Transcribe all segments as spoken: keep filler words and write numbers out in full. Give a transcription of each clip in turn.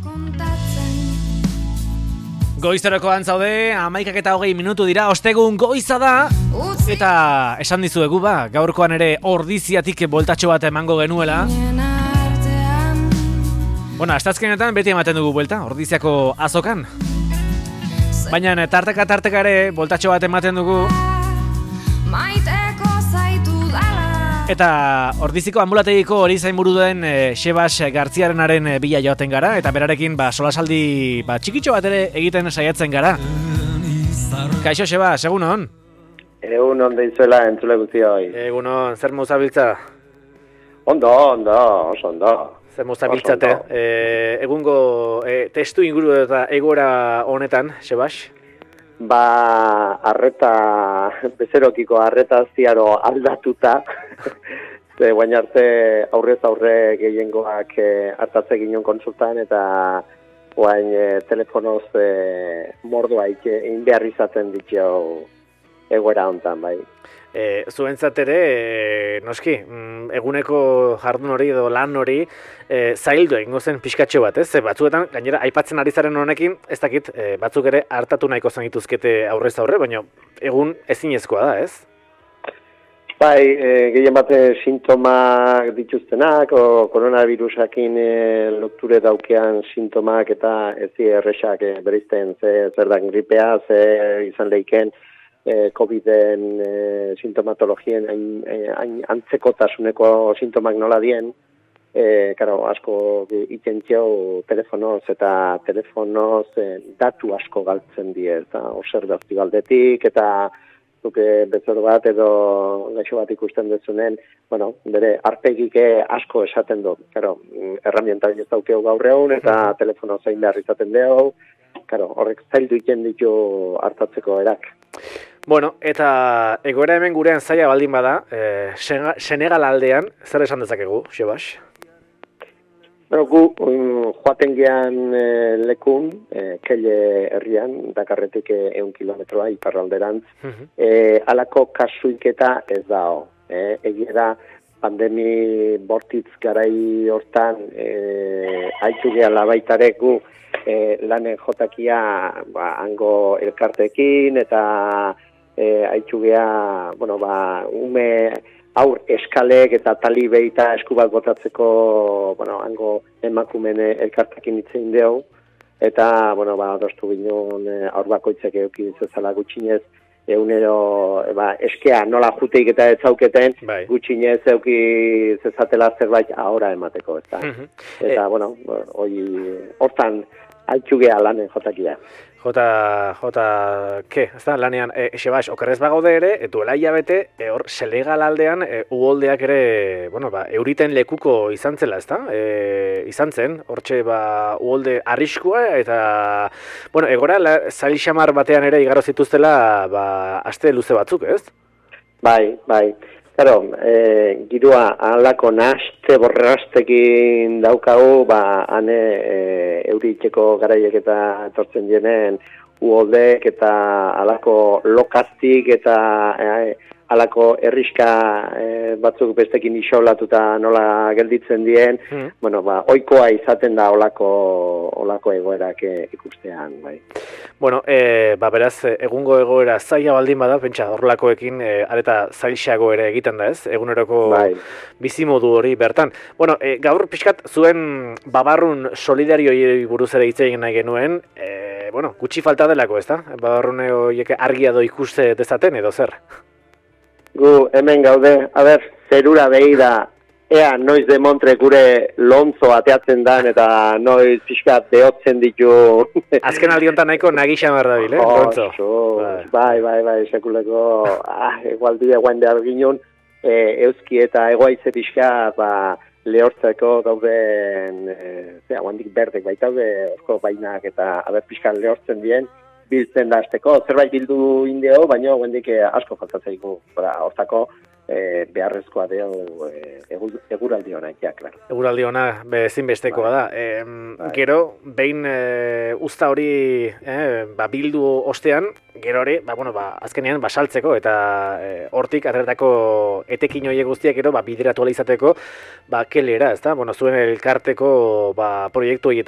Goiztarakoan zaude, amaikak eta hogei minutu dira, ostegun goiza da, eta esan dizuegu ba, gaurkoan ere ordiziatik boltatxo bat emango genuela. Bueno, astazkenetan beti ematen dugu buelta, ordiziako azokan. Baina tarteka tarteka ere boltatxo bat ematen dugu. Eta ordiziko ambulategiko hori zainburu den e, Xebas Gartziarenaren e, bila joaten gara, eta berarekin ba, solasaldi ba, txikitxo bat ere egiten saiatzen gara. Kaixo Xebas, egun hon? Egun hon deizuela entzule guzti hoi. Egun hon, zer muzabiltza? Ondo, ondo, oso ondo. Zer muzabiltzate? E, egungo e, testu inguru eta egora honetan, Xebas? Ba, arreta, bezerokiko arreta ziaro aldatuta, ze guain arte aurrez aurre gehiengoak e, hartatze ginen konsultan, eta guain e, telefonoz e, mordoaik egin behar izaten ditio egoera hontan, bai. E, zuentzat ere, e, noski, eguneko jardun hori edo lan hori e, zaildu egingo zen pixkatxo bat, ez? Batzuetan, gainera, aipatzen ari zaren honekin, ez dakit, e, batzuk ere hartatu nahiko zen dituzkete aurrez aurre, baina egun ezinezkoa da, ez? Bai, e, gehien bate sintomak dituztenak, o koronavirusakin e, loture daukean sintomak eta ez erresak e, berizten, ze zer da gripea, ze izan leiken, Coviden e, sintomatologien hain, hain antzekotasuneko sintomak nola dien, e, karo, asko itentxeo telefonoz eta telefonoz e, datu asko galtzen die, eta observazio aldetik, eta duke bezor bat edo gaixo bat ikusten dezunen, bueno, bere arpegike asko esaten du, karo, herramienta ez daukeu gaur egun, eta telefono zein behar izaten dugu, karo, horrek zaildu iken ditu hartatzeko erak. Bueno, eta egoera hemen gurean zaila baldin bada, e, Senegal aldean, zer esan dezakegu, Xebas? Bueno, gu um, joaten gean e, lekun, e, Kelle herrian, Dakarretik eun kilometroa, iparralderantz, uh-huh. e, alako kasuiketa ez dao. E, egia da, pandemi bortitz garai hortan, e, haitu gehan labaitarek gu, e, lanen jotakia ba, hango elkartekin, eta E, haitxu geha, bueno, ba, ume aur eskalek eta talibei eta eskubat botatzeko, bueno, hango emakumen elkartakin itzein deu, eta, bueno, ba, adostu ginen aur bakoitzek eukin zezala gutxinez, egunero, ba, eskea nola juteik eta ez zauketen, bai. Gutxinez euki zezatela zerbait ahora emateko, ez da. Uh-huh. Eta, e... bueno, hori, hortan, haitxu geha lanen jotakia. Jota, jota, ke, ez da, lanean, e, Xebas, okerrez bagaude ere, duela hilabete, e, hor, Senegal aldean, e, uholdeak ere, bueno, ba, euriten lekuko izan zela, ez da? E, izan zen, hortxe, ba, uholde arriskua, eta, bueno, egora, zail xamar batean ere igarro zituztela, ba, aste luze batzuk, ez? Bai, bai. Claro, e, girua alako naste borrastekin daukagu, ba, hane e, euritxeko garaiek eta etortzen dienen uholdek eta alako lokaztik eta e, alako erriska e, batzuk bestekin isolatuta nola gelditzen dien, mm. bueno, ba, oikoa izaten da olako, olako egoerak e, ikustean, bai. Bueno, e, ba, beraz, egungo egoera zaila baldin bada, pentsa, horrelakoekin, e, areta zailxago ere egiten da ez, eguneroko bai. Bizimodu hori bertan. Bueno, e, gaur pixkat zuen babarrun solidarioi buruz ere hitz egin nahi genuen, e, bueno, gutxi falta delako ez da? Babarrune horiek argia do ikuste dezaten edo zer? Gu hemen gaude, a ber, zerura behi da, ea noiz demontre gure lontzo ateatzen dan eta noiz pixkat behotzen ditu. Azken aldiontan nahiko nagi xamar dabil, eh, lontzo. Bai, bai, bai, bai, sekuleko, ah, egualdia guain behar ginen, e, euski eta egoaize pixkat, ba, lehortzeko dauden, e, zera, guandik berdek baitaude, orko bainak eta aber pixkat lehortzen dien, biltzen da azteko, zerbait bildu indeo, baina guendik asko faltatzeiku, hortako e, beharrezkoa deo e, egur, eguraldi hona, ja, klaro. Eguraldi hona bezinbestekoa da. E, gero, behin e, usta hori e, ba, bildu ostean, gero hori, ba, bueno, ba, azkenean basaltzeko eta hortik e, ateretako etekin horiek guztiak gero ba, bideratu ala izateko, ba, kelera, ez da? Bueno, zuen elkarteko ba, proiektu horietara.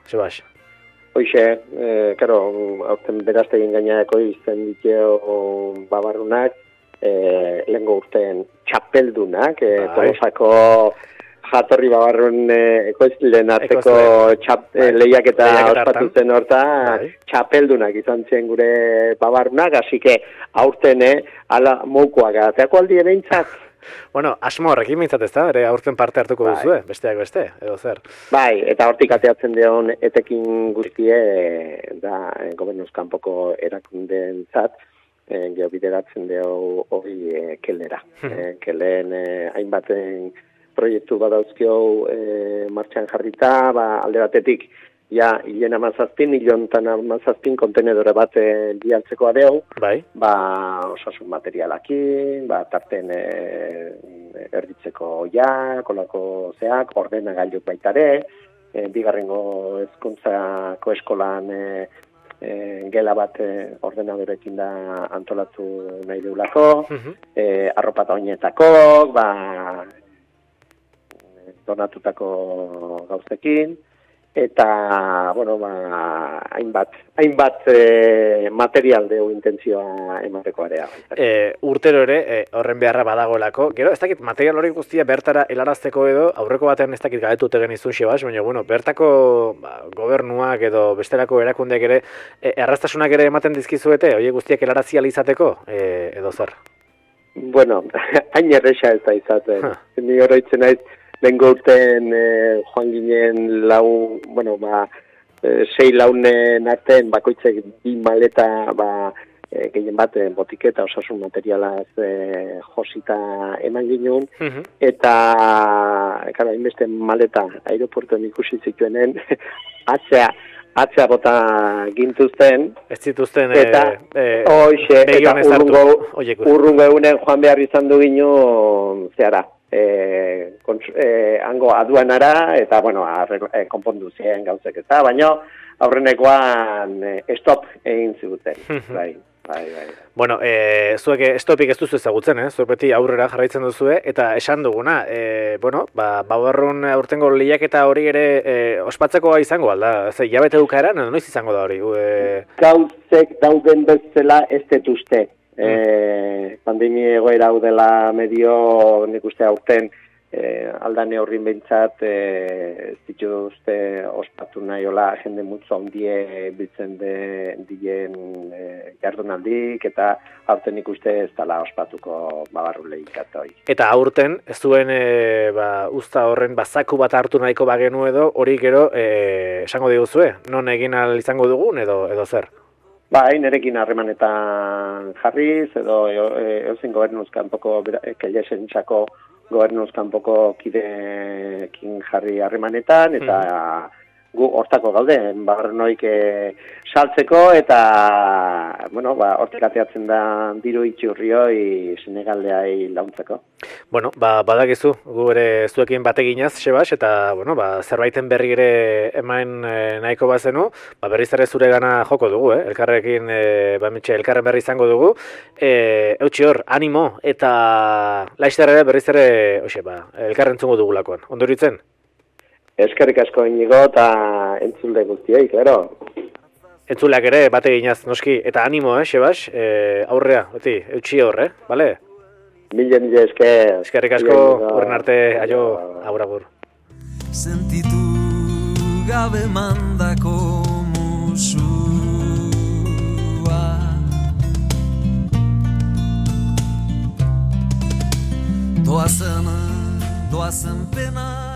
Sebas? Hoixe, e, karo, aurten beraztegin gainako izten diteo babarrunak, e, lehenko urtean txapeldunak, e, Tolosako jatorri babarrun e, ekoizlen arteko txap, e, lehiak eta ospatu zen horta, txapeldunak izan zen gure babarrunak, hasi que aurten e, ala moukoak ateako aldi ere intzat. Bueno, asmo horrekin mintzat ez da, ere aurten parte hartuko bai. Duzue, besteak beste, edo zer? Bai, eta hortik ateatzen deon etekin guztie, da, gobernuz kanpoko erakundeen zat, e, geobideratzen deo hori e, kelera. e, keleen e, hainbaten proiektu badauzkio e, martxan jarrita, ba, alde batetik, ja, hilen amazazpin, hilontan amazazpin kontenedore bat bialtzeko adeu, bai. Ba, osasun materialakin, ba, tarten e, erditzeko ja, kolako zeak, ordena gailuk baitare, e, bigarrengo hezkuntzako eskolan e, e, gela bat e, ordenadorekin da antolatu nahi deulako, uh-huh. e, arropa eta oinetako, ba, donatutako gauzekin, eta, bueno, ba, hainbat, hainbat e, material deu intentzioa emateko area. E, urtero ere, e, horren beharra badagoelako. Gero, ez dakit, material hori guztia bertara helarazteko edo, aurreko batean ez dakit galetute genizun Sebas, baina, bueno, bertako ba, gobernuak edo bestelako erakundeak ere, e, erraztasunak ere ematen dizkizuete, horiek guztiak helarazi izateko, e, edo zer? Bueno, hain erresa ez da izaten. Ni oroitzen naiz, Lengo urten eh, joan ginen lau, bueno, ba, eh, sei launen artean bakoitzek bi maleta, ba, eh, gehien bat eh, botiketa osasun materialaz eh, josita eman ginen, uh-huh. eta, kara, inbeste maleta aeroportuen ikusi zituenen, atzea, atzea bota gintuzten. Ez zituzten, eta, e, oixe, eta urrungo, urrungo egunen joan behar izan du ginen, zehara. E, kontsu, e, hango aduanara, eta, bueno, arre, e, konpondu ziren gauzek eta, baina aurrenekoan e, stop egin ziguten. bai, bai, bai. Bueno, e, zuek stopik ez duzu ezagutzen, eh? Zuek beti aurrera jarraitzen duzue, eta esan duguna, e, bueno, ba, babarrun aurtengo lehiak eta hori ere e, ospatzekoa izango, alda? Ze, jabete dukaeran, noiz izango da hori? E... Gauzek dauden bezala ez detuzte. E, pandemia egoera hau dela medio nik uste aurten e, aldane horrin behintzat e, ez dituzte ospatu nahi hola jende mutzu handie biltzen de dien e, jardunaldik eta aurten nik uste ez dela ospatuko babarru lehikat hori. Eta aurten ez duen e, ba, usta horren bazaku bat hartu nahiko bagenu edo hori gero e, esango diguzue, non egin al izango dugun edo, edo zer? Bai, nerekin harremanetan jarriz, edo eozin e, gobernuz kanpoko, kelesen txako gobernuz kanpoko kidekin jarri harremanetan, eta mm. gu hortako gaude, bagarrenoik e, saltzeko, eta, bueno, ba, hortik ateatzen da diru itxurrioi Senegaldeai launtzeko. Bueno, ba, badakizu, gu ere zuekin bateginaz, Sebas, eta, bueno, ba, zerbaiten berri ere eman e, nahiko bazenu, ba, berriz ere zure gana joko dugu, eh? Elkarrekin, e, ba, mitxe, elkarren berri izango dugu. E, eutxi hor, animo, eta laizter ere berriz ere, oxe, ba, elkarren zungo dugulakoan. Onduritzen? Eskerrik asko inigo eta entzulde guztiei, klaro. Entzuleak ere, bate ginaz, noski, eta animo, eh, Sebas, e, aurrea, beti, eutxi hor, eh, bale? Mila, mila esker. Eskerrik asko, horren arte, aio, agur, agur. Sentitu gabe mandako musua Doazen, doazen pena